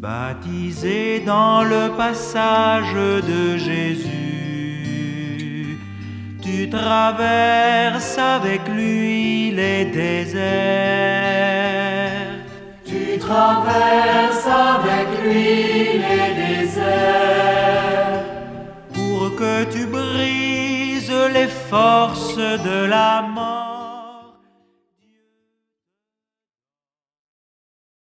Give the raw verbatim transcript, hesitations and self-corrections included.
Baptisé dans le passage de Jésus, tu traverses avec lui les déserts. Tu traverses avec lui les déserts, pour que tu brises les forces de la mort.